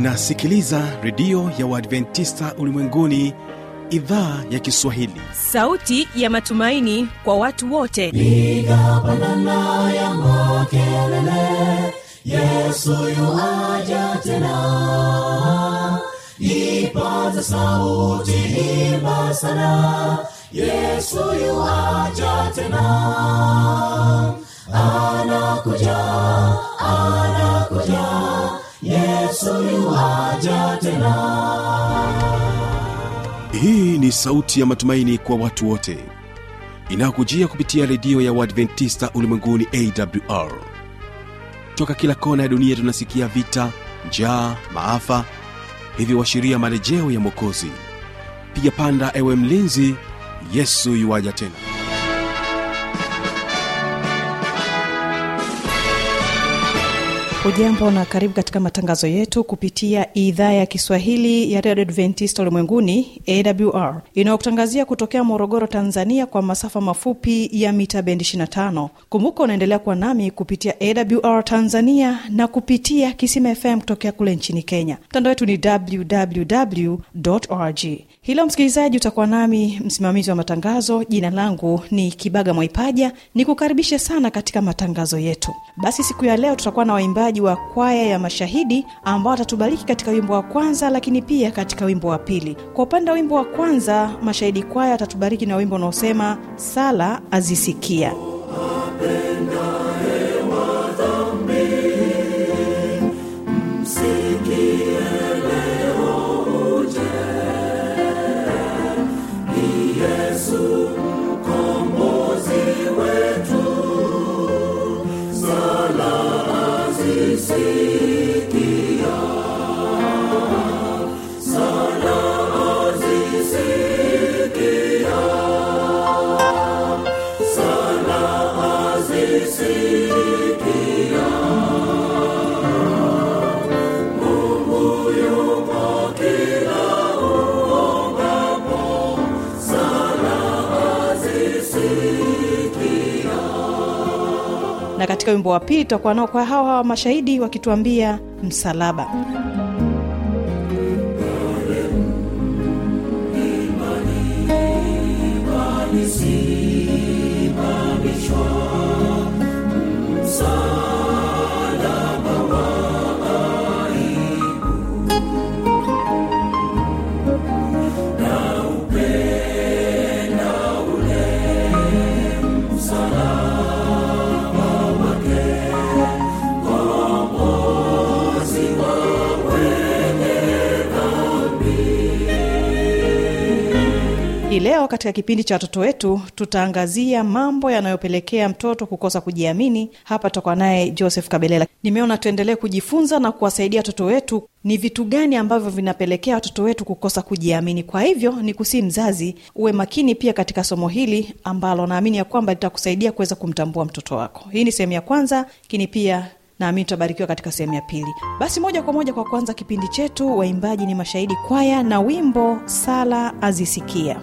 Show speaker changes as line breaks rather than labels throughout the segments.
Unasikiliza redio ya Waadventista Ulimwenguni, idhaa ya Kiswahili.
Sauti ya matumaini kwa watu wote.
Piga pandana ya makelele, Yesu yuaja tena. Ipaza sauti, imba sana, Yesu yuaja tena. Anakuja, anakuja, Yesu yuaja tena.
Hii ni sauti ya matumaini kwa watu wote, inakujia kupitia redio ya Waadventista Ulimwenguni AWR. Toka kila kona ya dunia tunasikia vita, njaa, maafa, hivyo washiria marejeo ya Mwokozi. Piga panda ewe mlinzi, Yesu yuaja tena.
Ujambo na karibu katika matangazo yetu kupitia idhaa ya Kiswahili ya Radio Adventista Ulimwenguni AWR. Inayokutangazia kutokea Morogoro, Tanzania kwa masafa mafupi ya mita bendi 25. Kumbuka unaendelea kuwa nami kupitia AWR Tanzania na kupitia Kisima FM kutokea kule nchini Kenya. Mtandao wetu ni www.org. Hilo msikilizaji, utakuwa nami msimamizi wa matangazo. Jina langu ni Kibaga Mwaipaja. Nikukaribishe sana katika matangazo yetu. Basi siku ya leo tutakuwa na waimbaji wa kwaya ya Mashahidi ambao watatubariki katika wimbo wa kwanza, lakini pia katika wimbo wa pili. Kwa upande wa wimbo wa kwanza, Mashahidi kwaya watatubariki na wimbo unaosema Sala Azisikia. Na katika wimbo wa pili tutakuwa nao kwa hawa Mashahidi wakituambia msalaba. Leo katika kipindi cha watoto wetu tutaangazia mambo yanayopelekea mtoto kukosa kujiamini. Hapa tutakuwa naye Joseph Kabelela. Nimeona tuendelee kujifunza na kuwasaidia watoto wetu ni vitu gani ambavyo vinapelekea watoto wetu kukosa kujiamini. Kwa hivyo ni kusi mzazi uwe makini pia katika somo hili ambalo naamini ya kwamba litakusaidia kuweza kumtambua mtoto wako. Hii ni sehemu ya kwanza, lakini pia naamini tutabarikiwa katika sehemu ya pili. Basi moja kwa moja kwa kwanza kipindi chetu, waimbaji ni Mashahidi kwaya na wimbo Sala Azisikia.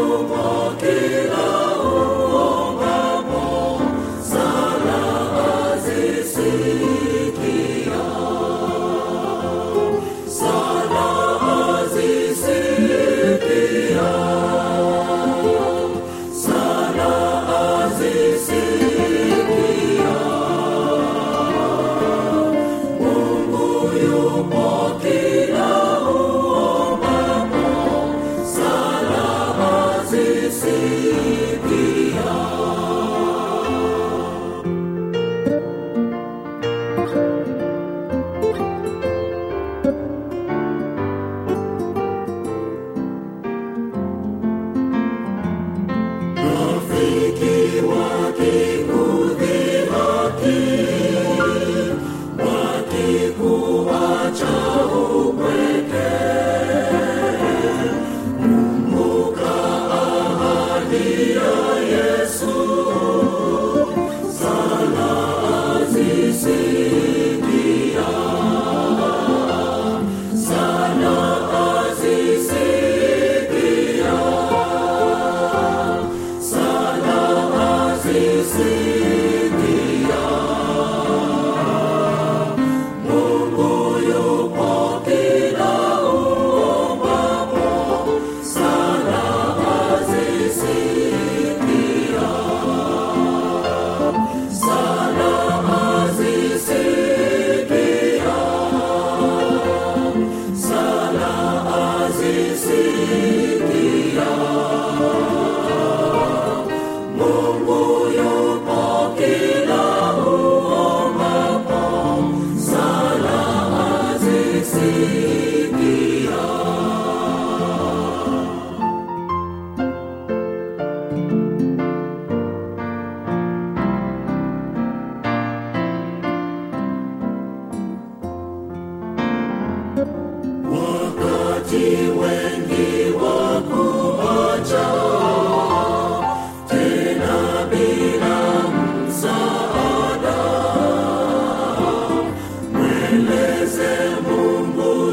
Kila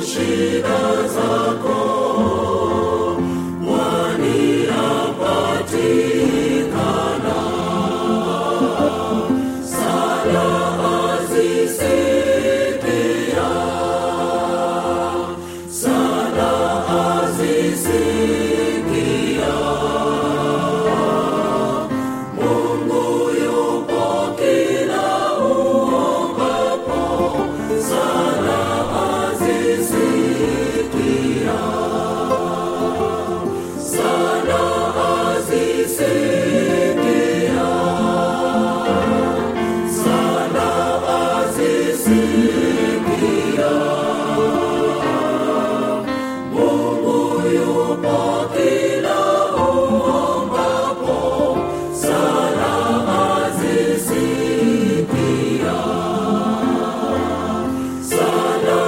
shida zako waniapatikana. Sala azisikia, sala azisikia. Mungu yupo kila uombapo, sala azisikia, sala azisikia, sala azisikia. Mungu yupo kila uombapo, sala azisikia, sala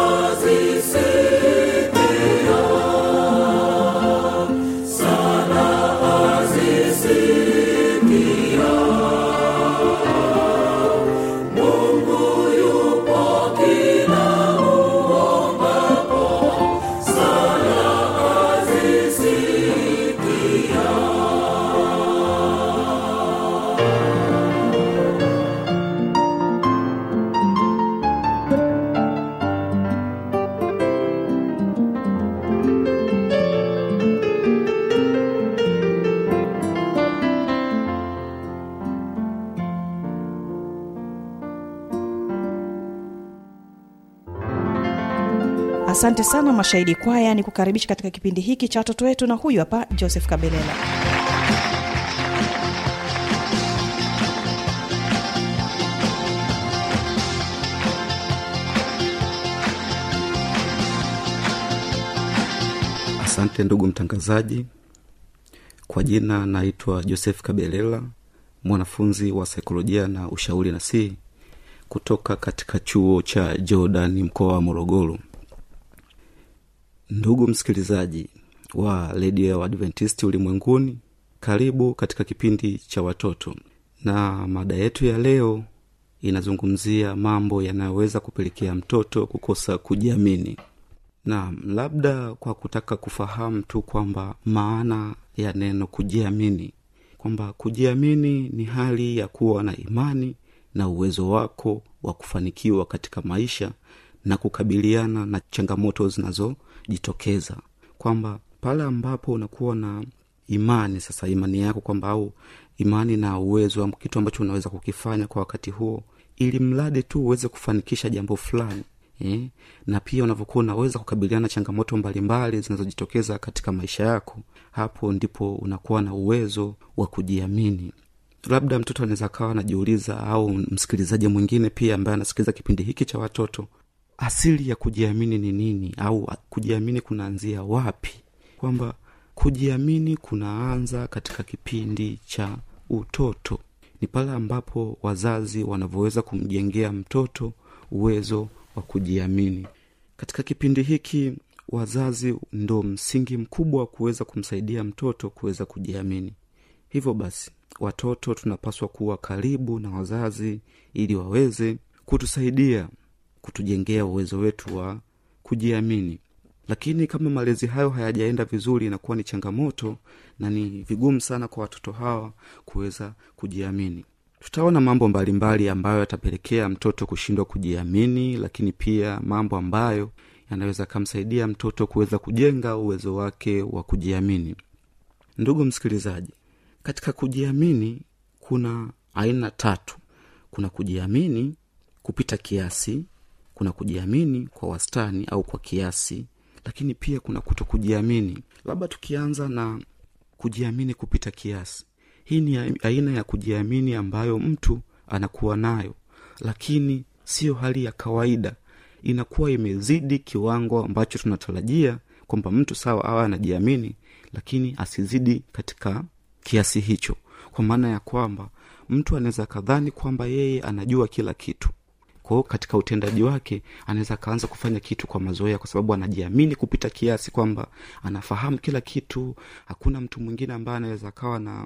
azisikia, sala azisikia. Mungu yupo kila uombapo, sala azisikia.
Asante sana Mashahidi Kwaya, ni kukaribisha katika kipindi hiki cha watoto wetu, na huyu hapa Joseph Kabelela.
Asante ndugu mtangazaji. Kwa jina naitwa Joseph Kabelela, mwanafunzi wa saikolojia na ushauri nasihi kutoka katika chuo cha Jordan mkoa wa Morogoro. Ndugu msikilizaji wa Radio ya Adventist ulimwenguni, karibu katika kipindi cha watoto. Na mada yetu ya leo inazungumzia mambo yanayoweza kupelekea mtoto kukosa kujiamini. Na labda kwa kutaka kufahamu tu kwamba maana ya neno kujiamini, kwamba kujiamini ni hali ya kuwa na imani na uwezo wako wa kufanikiwa katika maisha na kukabiliana na changamoto zinazojitokeza. Kwamba pale ambapo unakuwa na imani, sasa imani yako kwamba au imani na uwezo wa kitu ambacho unaweza kukifanya kwa wakati huo, ili mradi tu uweze kufanikisha jambo fulani. Na pia unavyokuwa unaweza kukabiliana na changamoto mbalimbali zinazojitokeza katika maisha yako, hapo ndipo unakuwa na uwezo wa kujiamini. Labda mtoto anaweza kawa anajiuliza, au msikilizaji mwingine pia ambaye anasikiliza kipindi hiki cha watoto, asili ya kujiamini ni nini, au kujiamini kunaanzia wapi? Kwamba kujiamini kunaanza katika kipindi cha utoto. Ni pale ambapo wazazi wanavyoweza kumjengea mtoto uwezo wa kujiamini. Katika kipindi hiki wazazi ndo msingi mkubwa wa kuweza kumsaidia mtoto kuweza kujiamini. Hivyo basi watoto tunapaswa kuwa karibu na wazazi ili waweze kutusaidia kutujengea uwezo wetu wa kujiamini. Lakini kama malezi hayo hayajaenda vizuri, inakuwa ni changamoto na ni vigumu sana kwa watoto hawa kuweza kujiamini. Tutaona mambo mbalimbali ambayo yatapelekea mtoto kushindwa kujiamini, lakini pia mambo ambayo yanaweza kumsaidia mtoto kuweza kujenga uwezo wake wa kujiamini. Ndugu msikilizaji, katika kujiamini kuna aina 3. Kuna kujiamini kupita kiasi, kuna kujiamini kwa wastani au kwa kiasi, lakini pia kuna kutokujiamini. Labda tukianza na kujiamini kupita kiasi. Hii ni aina ya kujiamini ambayo mtu anakuwa nayo, lakini sio hali ya kawaida. Inakuwa imezidi kiwango ambacho tunatarajia kwamba mtu sawa awe anajiamini, lakini asizidi katika kiasi hicho. Kwa maana ya kwamba mtu anaweza kadhani kwamba yeye anajua kila kitu. Kwa katika utendaji wake anaweza kaanza kufanya kitu kwa mazoea, kwa sababu anajiamini kupita kiasi kwamba anafahamu kila kitu. Hakuna mtu mwingine ambaye anaweza kawa na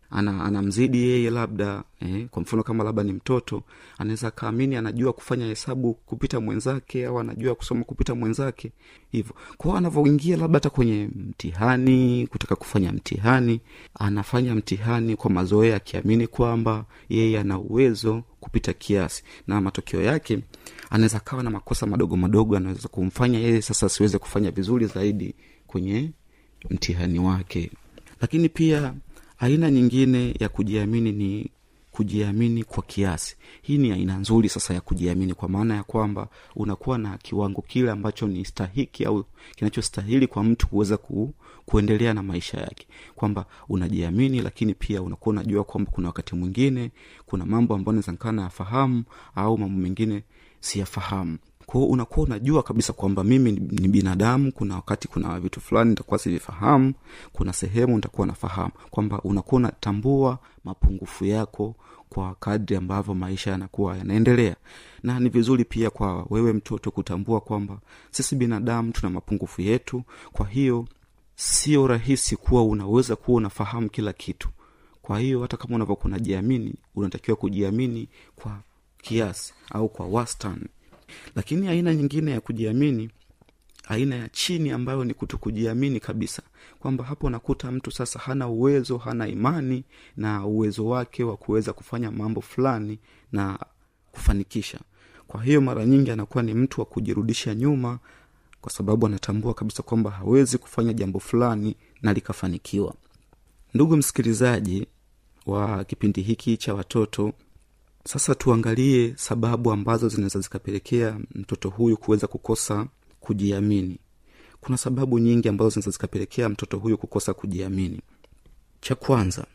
anamzidi yeye labda kwa mfano kama labda ni mtoto, anaweza kaamini anajua kufanya hesabu kupita mwenzake au anajua kusoma kupita mwenzake hivyo. Kwa hiyo anavyoingia labda hata kwenye mtihani, kutaka kufanya mtihani, anafanya mtihani kwa mazoea akiamini kwamba yeye ana uwezo kupita kiasi, na matokeo yake anaweza kawa na makosa madogo madogo, anaweza kumfanya yeye sasa siweze kufanya vizuri zaidi kwenye mtihani wake. Lakini pia aina nyingine ya kujiamini ni kujiamini kwa kiasi. Hii ni aina nzuri sasa ya kujiamini, kwa maana ya kwamba unakuwa na kiwango kile ambacho ni stahiki au kinachostahili kwa mtu kuweza kuendelea na maisha yake, kwamba unajiamini, lakini pia unakuwa unajua kwamba kuna wakati mwingine kuna mambo ambayo nawezekana yafahamu au mambo mengine siyafahamu. Kwa hiyo unakuwa unajua kabisa kwamba mimi ni binadamu, kuna wakati kuna vitu fulani nitakuwa sivifahamu, kuna sehemu nitakuwa nafahamu, kwamba unakuwa unatambua mapungufu yako kwa kadri ambavyo maisha yanakuwa yanaendelea. Na ni vizuri pia kwa wewe mtoto kutambua kwamba sisi binadamu tuna mapungufu yetu, kwa hiyo sio rahisi kuwa unaweza kuwa unafahamu kila kitu. Kwa hiyo hata kama unavyokuwa unajiamini, unatakiwa kujiamini kwa kiasi au kwa wastani. Lakini aina nyingine ya kujiamini, aina ya chini, ambayo ni kutokujiamini kabisa, kwamba hapo nakuta mtu sasa hana uwezo, hana imani na uwezo wake wa kuweza kufanya mambo fulani na kufanikisha. Kwa hiyo mara nyingi anakuwa ni mtu wa kujirudisha nyuma, kwa sababu anatambua kabisa kwamba hawezi kufanya jambo fulani na likafanikiwa. Ndugu msikilizaji wa kipindi hiki cha watoto, sasa tuangalie sababu ambazo zinaweza zikapelekea mtoto huyu kuweza kukosa kujiamini. Kuna sababu nyingi ambazo zinaweza zikapelekea mtoto huyu kukosa kujiamini. Cha kwanza,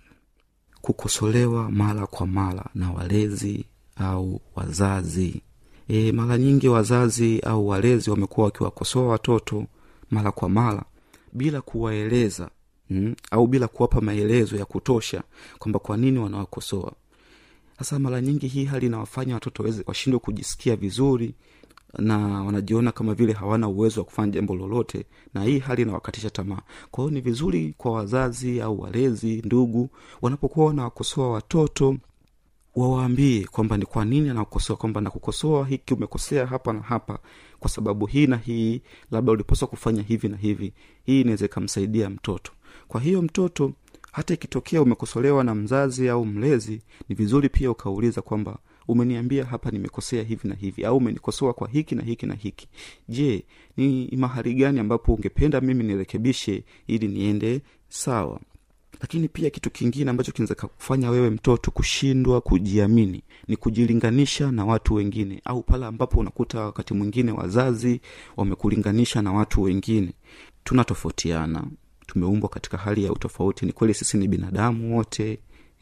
kukosolewa mara kwa mara na walezi au wazazi. Mara nyingi wazazi au walezi wamekuwa wakiwakosoa watoto mara kwa mara bila kuwaeleza au bila kuwapa maelezo ya kutosha kwamba kwa nini wanawakosoa. Sasa mara nyingi hii hali inawafanya watoto washindwe kujisikia vizuri na wanajiona kama vile hawana uwezo wa kufanya jambo lolote, na hii hali inawakatisha tamaa. Kwa hiyo ni vizuri kwa wazazi au walezi, ndugu, wanapokuwa wanawakosoa watoto, wawaambie kwamba ni kwa nini anakukosoa, kwamba nakukosoa hiki, umekosea hapa na hapa kwa sababu hii na hii, labda ulipaswa kufanya hivi na hivi. Hii inaweza kumsaidia mtoto. Kwa hiyo mtoto, hata ikitokea umekosolewa na mzazi au mlezi, ni vizuri pia ukauliza kwamba umeniambia hapa nimekosea hivi na hivi, au umenikosoa kwa hiki na hiki na hiki. Je, ni mahali gani ambapo ungependa mimi nirekebishe ili niende sawa? Lakini pia kitu kingine ambacho kinaweza kufanya wewe mtoto kushindwa kujiamini ni kujilinganisha na watu wengine, au pala ambapo unakuta wakati mwingine wazazi wamekulinganisha na watu wengine. Tunatofautiana, tumeumbwa katika hali ya utofauti. Ni kweli sisi ni binadamu wote,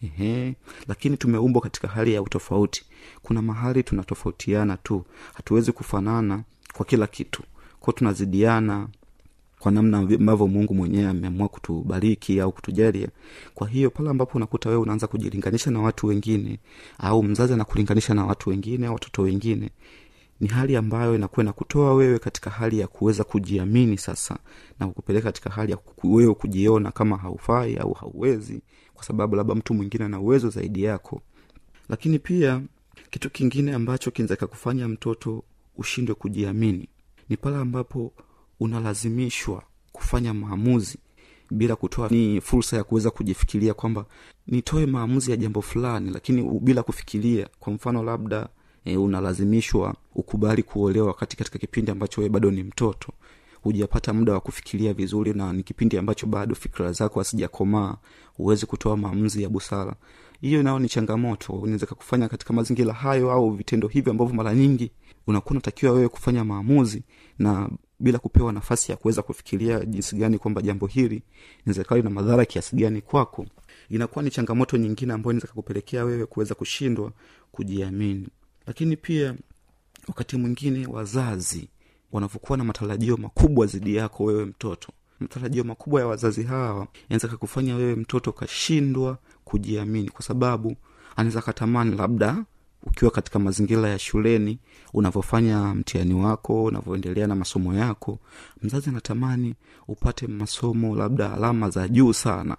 lakini tumeumbwa katika hali ya utofauti. Kuna mahali tunatofautiana tu, hatuwezi kufanana kwa kila kitu. Kwa tunazidiana kwa namna ambavyo Mungu mwenyewe ameamua kutubariki au kutujalia. Kwa hiyo pale ambapo unakuta wewe unaanza kujilinganisha na watu wengine, au mzazi anakulinganisha na watu wengine au watoto wengine, ni hali ambayo inakuwa na kutoa wewe katika hali ya kuweza kujiamini sasa, na kukupeleka katika hali ya wewe kujiona kama haufai au hauwezi, kwa sababu labda mtu mwingine ana uwezo zaidi yako. Lakini pia kitu kingine ambacho kinaweza kufanya mtoto ushindwe kujiamini ni pale ambapo unalazimishwa kufanya maamuzi bila kutoa ni fursa ya kuweza kujifikiria kwamba nitoe maamuzi ya jambo fulani, lakini bila kufikiria. Kwa mfano labda unalazimishwa ukubali kuolewa katika kipindi ambacho wewe bado ni mtoto, hujapata muda wa kufikiria vizuri, na ni kipindi ambacho bado fikra zako hazijakomaa, uweze kutoa maamuzi ya busara. Hiyo nao ni changamoto unaweza kufanya katika mazingira hayo, au vitendo hivi ambavyo mara nyingi unakuwa unatakiwa wewe kufanya maamuzi na bila kupewa nafasi ya kuweza kufikiria jinsi gani kwamba jambo hili inaweza kuwa na madhara kiasi gani kwako. Inakuwa ni changamoto nyingine ambayo inaweza kukupelekea wewe kuweza kushindwa kujiamini. Lakini pia wakati mwingine wazazi wanapokuwa na matarajio makubwa zidi yako wewe mtoto, matarajio makubwa ya wazazi hawa yanaweza kukufanya wewe mtoto kashindwa kujiamini, kwa sababu anaweza katamani labda ukiwa katika mazingira ya shuleni, unavofanya mtihani wako, unavoendelea na masomo yako, mzazi anatamani upate masomo labda alama za juu sana.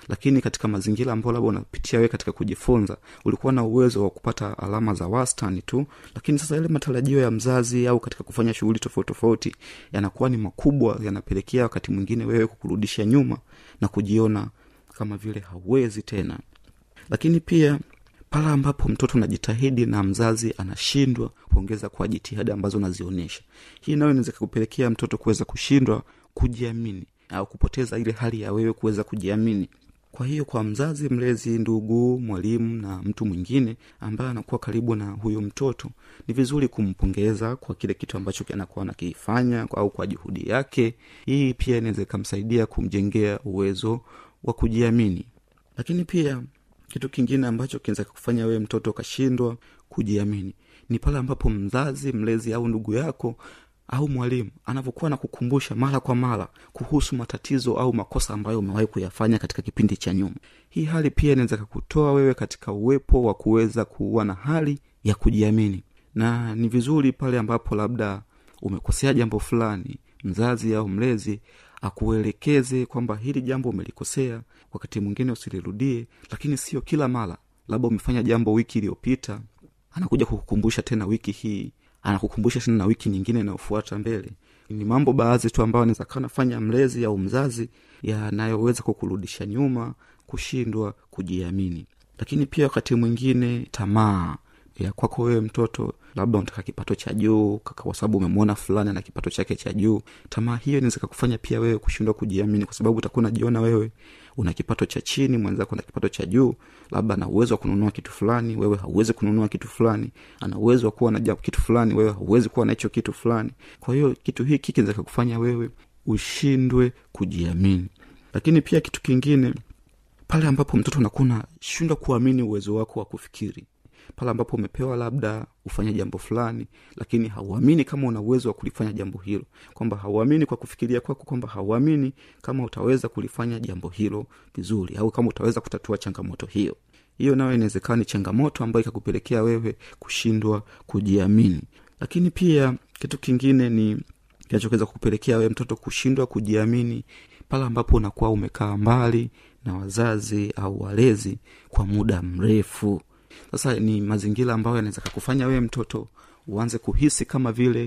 lakini katika mazingira ambayo labda unapitia wewe katika kujifunza ulikuwa na uwezo wa kupata alama za wastani tu, lakini sasa ile matarajio ya mzazi au katika kufanya shughuli tofauti tofauti yanakuwa ni makubwa, yanapelekea wakati mwingine wewe kukurudisha nyuma na kujiona kama vile hauwezi tena. Lakini pia pale ambapo mtoto anajitahidi na mzazi anashindwa kuongeza kwa jitihada ambazo anazionyesha, hii nayo inaweza kupelekea mtoto kuweza kushindwa kujiamini au kupoteza ile hali ya wewe kuweza kujiamini. Kwa hiyo kwa mzazi, mlezi, ndugu, mwalimu na mtu mwingine ambaye anakuwa karibu na huyo mtoto, ni vizuri kumpongeza kwa kile kitu ambacho anakuwa anakifanya au kwa juhudi yake. Hii pia inaweza kumsaidia kumjengea uwezo wa kujiamini. Lakini pia kitu kingine ambacho kinaweza kufanya wewe mtoto kashindwa kujiamini ni pale ambapo mzazi, mlezi au ndugu yako au mwalimu anapokuwa na kukumbusha mara kwa mara kuhusu matatizo au makosa ambayo umewahi kuyafanya katika kipindi cha nyuma. Hii hali pia inaweza kukutoa wewe katika uwepo wa kuweza kuwa na hali ya kujiamini. Na ni vizuri pale ambapo labda umekosea jambo fulani, mzazi au mlezi akuelekeze kwamba hili jambo umelikosea, wakati mwingine usilirudie, lakini sio kila mara. Labda umefanya jambo wiki iliyopita, anakuja kukukumbusha tena wiki hii, anakukumbusha tena na wiki nyingine inayofuata mbele. Ni mambo baadhi tu ambayo anaweza kanafanya mlezi au mzazi yanayoweza kukurudisha nyuma, kushindwa kujiamini. Lakini pia wakati mwingine tamaa ya kwako wewe mtoto, labda unataka kipato cha juu kwa sababu umemwona fulani na kipato chake cha juu. Tamaa hiyo inaweza kukufanya pia wewe kushindwa kujiamini, kwa sababu utakuwa unajiona wewe una kipato cha chini, mwenzako una kipato cha juu, labda ana uwezo wa kununua kitu fulani, wewe hauwezi kununua kitu fulani, ana uwezo wa kuwa na kitu fulani, wewe hauwezi kuwa na hicho kitu fulani. Kwa hiyo kitu hiki kinaweza kukufanya wewe ushindwe kujiamini. Lakini pia kitu kingine, pale ambapo mtoto anakuwa anashindwa kuamini uwezo wako wa kufikiri. Pale ambapo umepewa labda ufanye jambo fulani, lakini hauamini kama una uwezo wa kulifanya jambo hilo, kwamba hauamini kwa kufikiria kwako, kwamba hauamini kama utaweza kulifanya jambo hilo vizuri, au kama utaweza kutatua changamoto hiyo. Hiyo nayo inawezekana ni changamoto ambayo ikakupelekea wewe kushindwa kujiamini. Lakini pia kitu kingine ni kinachoweza kupelekea wewe mtoto kushindwa kujiamini, pale ambapo unakuwa umekaa mbali na wazazi au walezi kwa muda mrefu. Sasa ni mazingira ambayo yanaweza kukufanya wewe mtoto uanze kuhisi kama vile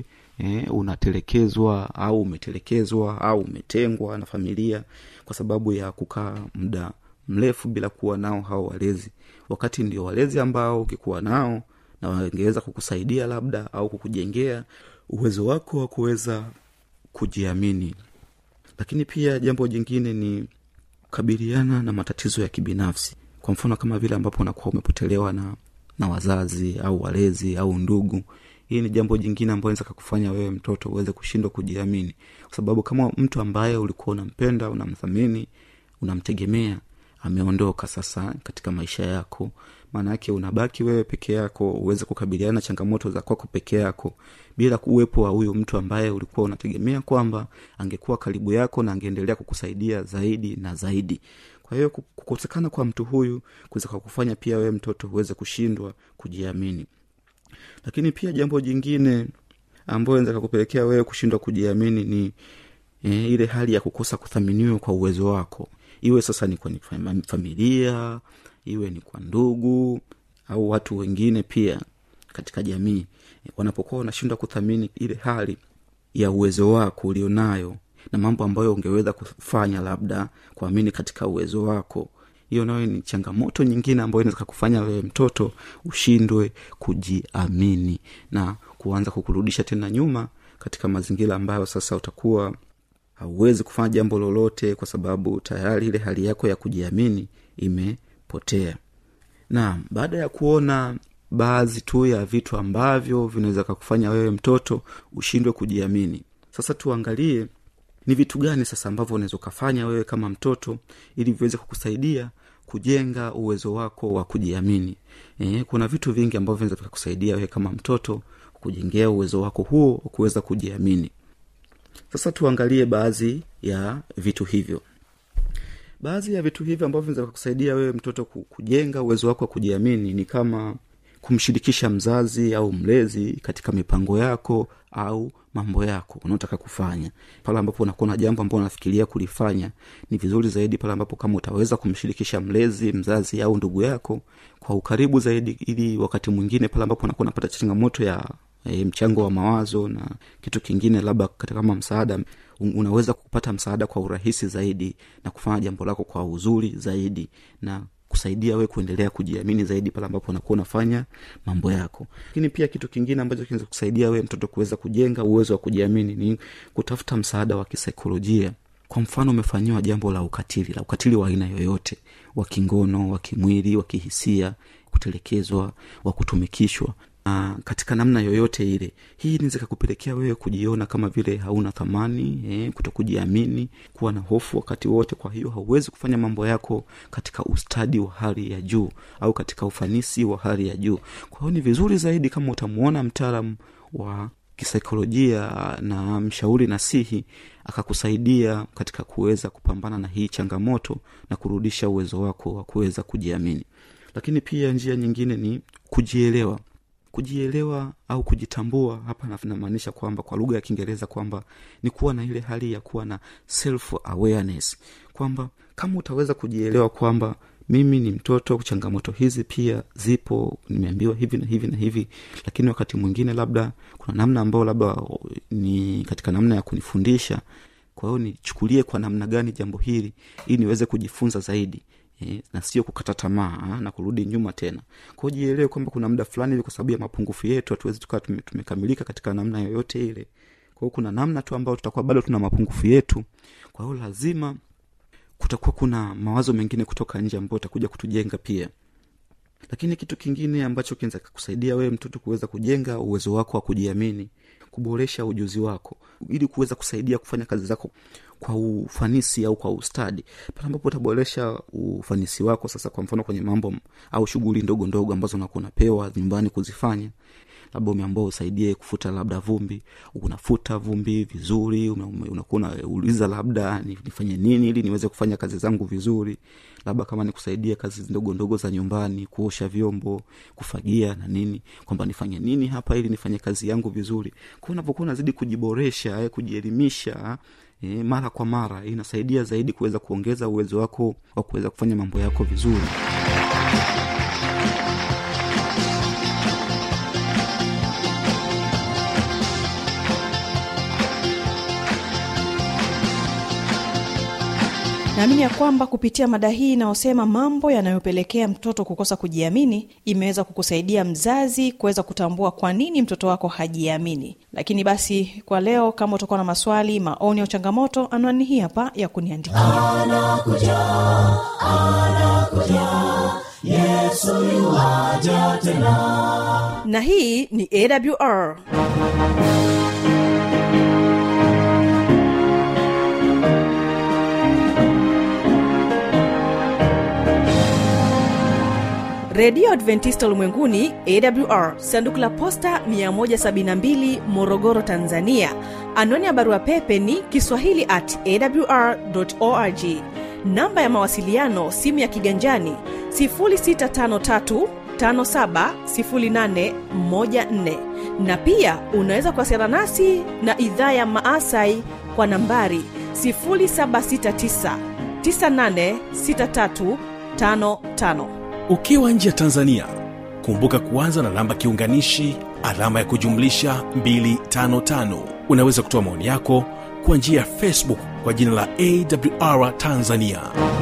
unatelekezwa au umetelekezwa au umetengwa na familia, kwa sababu ya kukaa muda mrefu bila kuwa nao hao walezi, wakati ndio walezi ambao ukikuwa nao na wangeweza kukusaidia labda au kukujengea uwezo wako wa kuweza kujiamini. Lakini pia jambo jingine ni kukabiliana na matatizo ya kibinafsi. Kwa mfano kama vile ambapo unakuwa umepotelewa na wazazi au walezi au ndugu. Hii ni jambo jingine ambalo linaweza kukufanya wewe mtoto uweze kushindwa kujiamini, kwa sababu kama mtu ambaye ulikuwa unampenda, unamthamini, unamtegemea ameondoka sasa katika maisha yako, maana yake unabaki wewe peke yako uweze kukabiliana na changamoto za kwako peke yako bila kuwepo wa huyo mtu ambaye ulikuwa unategemea kwamba angekuwa karibu yako na angeendelea kukusaidia zaidi na zaidi. Kwa hiyo kukosekana kwa mtu huyu kuweza kukufanya pia wewe mtoto uweze kushindwa kujiamini. Lakini pia jambo jingine ambalo linaweza kukupelekea wewe kushindwa kujiamini ni ile hali ya kukosa kuthaminiwa kwa uwezo wako. Iwe sasa ni kwa familia, iwe ni kwa ndugu au watu wengine pia katika jamii. Wanapokuwa wanashindwa kuthamini ile hali ya uwezo wako ulionayo na mambo ambayo ungeweza kufanya, labda kuamini katika uwezo wako, hiyo nayo ni changamoto nyingine ambayo inaweza kukufanya wewe mtoto ushindwe kujiamini na kuanza kukurudisha tena nyuma katika mazingira ambayo sasa utakuwa hauwezi kufanya jambo lolote, kwa sababu tayari ile hali yako ya kujiamini imepotea. Na baada ya kuona baadhi tu ya vitu ambavyo vinaweza kukufanya wewe mtoto ushindwe kujiamini, sasa tuangalie ni vitu gani sasa ambavyo unaweza kufanya wewe kama mtoto ili viweze kukusaidia kujenga uwezo wako wa kujiamini. Kuna vitu vingi ambavyo vinaweza kukusaidia wewe kama mtoto kujengea uwezo wako huo wa kuweza kujiamini. Sasa tuangalie baadhi ya vitu hivyo. Baadhi ya vitu hivyo ambavyo vinaweza kukusaidia wewe mtoto kujenga uwezo wako wa kujiamini ni kama kumshirikisha mzazi au mlezi katika mipango yako au mambo yako unayotaka kufanya. Pale ambapo unakuwa na jambo ambalo unafikiria kulifanya, ni vizuri zaidi pale ambapo kama utaweza kumshirikisha mlezi, mzazi au ndugu yako kwa ukaribu zaidi, ili wakati mwingine pale ambapo unakuwa unapata changamoto ya mchango wa mawazo na kitu kingine, labda katika kama msaada, unaweza kupata msaada kwa urahisi zaidi na kufanya jambo lako kwa uzuri zaidi na kusaidia wewe kuendelea kujiamini zaidi pale ambapo unakuwa unafanya mambo yako. Lakini pia kitu kingine ambacho kinaweza kusaidia wewe mtoto kuweza kujenga uwezo wa kujiamini ni kutafuta msaada wa kisaikolojia. Kwa mfano umefanywa jambo la ukatili wa aina yoyote, wa kingono, wa kimwili, wa kihisia, kutelekezwa, wa kutumikishwa katika namna yoyote ile. Hii inaweza kukupelekea wewe kujiona kama vile hauna thamani, kutokujiamini, kuwa na hofu wakati wote. Kwa hiyo hauwezi kufanya mambo yako katika ustadi wa hali ya juu au katika ufanisi wa hali ya juu. Kwa hiyo ni vizuri zaidi kama utamuona mtaalamu wa kisaikolojia na mshauri nasihi akakusaidia katika kuweza kupambana na hii changamoto na kurudisha uwezo wako wa kuweza kujiamini. Lakini pia njia nyingine ni kujielewa au kujitambua. Hapa namaanisha kwamba kwa lugha ya Kiingereza kwamba ni kuwa na ile hali ya kuwa na self awareness, kwamba kama utaweza kujielewa kwamba mimi ni mtoto, changamoto hizi pia zipo, nimeambiwa hivi na hivi na hivi, lakini wakati mwingine labda kuna namna ambayo labda ni katika namna ya kunifundisha, kwa hiyo nichukulie kwa namna gani jambo hili ili niweze kujifunza zaidi, na sio kukata tamaa na kurudi nyuma tena. Kwa hiyo jielewe kwamba kuna muda fulani hivi kwa sababu ya mapungufu yetu hatuwezi tukawa tumekamilika katika namna yoyote ile. Kwa hiyo kuna namna tu ambayo tutakuwa bado tuna mapungufu yetu. Kwa hiyo lazima kutakuwa kuna mawazo mengine kutoka nje ambayo utakuja kutujenga pia. Lakini kitu kingine ambacho kinaweza kukusaidia wewe mtoto kuweza kujenga uwezo wako wa kujiamini, kuboresha ujuzi wako ili kuweza kusaidia kufanya kazi zako kwa ufanisi au kwa ustadi. Pale ambapo utaboresha ufanisi wako sasa, kwa mfano kwenye mambo au shughuli ndogo ndogo ambazo unakuwa unapewa nyumbani kuzifanya, labda umeambiwa usaidie kufuta labda vumbi, unafuta vumbi vizuri, unakuwa unauliza labda nifanye nini ili niweze kufanya kazi zangu vizuri. Labda kama ni kusaidia kazi ndogo ndogo za nyumbani, kuosha vyombo, kufagia na nini, kwamba nifanye nini hapa ili nifanye kazi yangu vizuri. Kwa unapokuwa unazidi kujiboresha, kujielimisha mara kwa mara, inasaidia zaidi kuweza kuongeza uwezo wako wa kuweza kufanya mambo yako vizuri.
Naamini ya kwamba kupitia mada hii inayosema mambo yanayopelekea mtoto kukosa kujiamini imeweza kukusaidia mzazi kuweza kutambua kwa nini mtoto wako hajiamini. Lakini basi kwa leo, kama utakuwa na maswali, maoni au changamoto, anwani hii hapa ya kuniandikia.
Anakuja, Yesu yuaja tena.
Na hii ni AWR. Radio Adventista Ulimwenguni AWR, sanduku la posta 172, Morogoro, Tanzania. Anwani ya barua pepe ni kiswahili@awr.org. Namba ya mawasiliano simu ya kiganjani 0653570814. Na pia unaweza kuwasiliana nasi na idhaa ya Maasai kwa nambari 0769986355.
Ukiwa nje ya Tanzania, kumbuka kuanza na namba kiunganishi alama ya kujumlisha 255. Unaweza kutoa maoni yako kwa njia ya Facebook kwa jina la AWR Tanzania.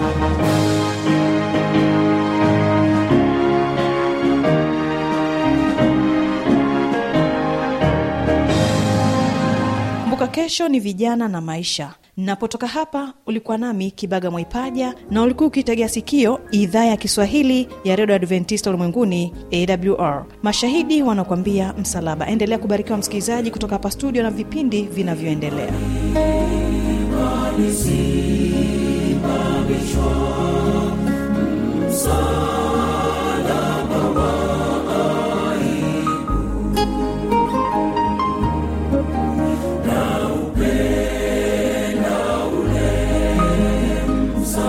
Kumbuka kesho ni vijana na maisha. Napotoka hapa ulikuwa nami Kibaga Mwaipaja, na ulikuwa ukitegea sikio idhaa ya Kiswahili ya Radio Adventista Ulimwenguni AWR. Mashahidi wanakuambia msalaba. Endelea kubarikiwa msikilizaji kutoka hapa studio na vipindi vinavyoendelea.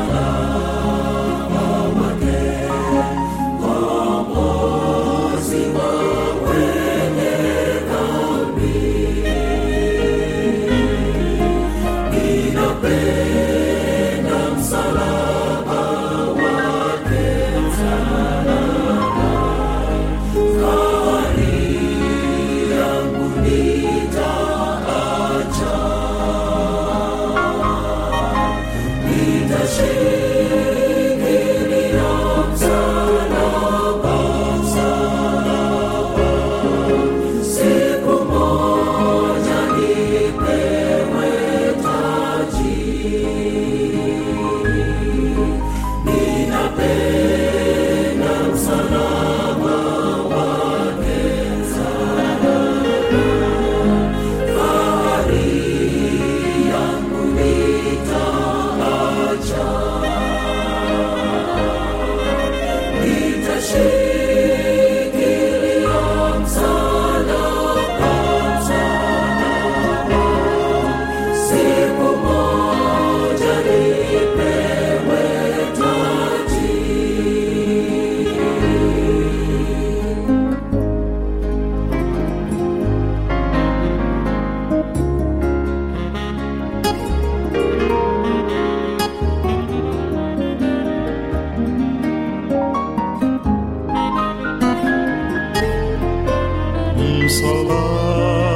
Msalaba wake, kombozi
msalaba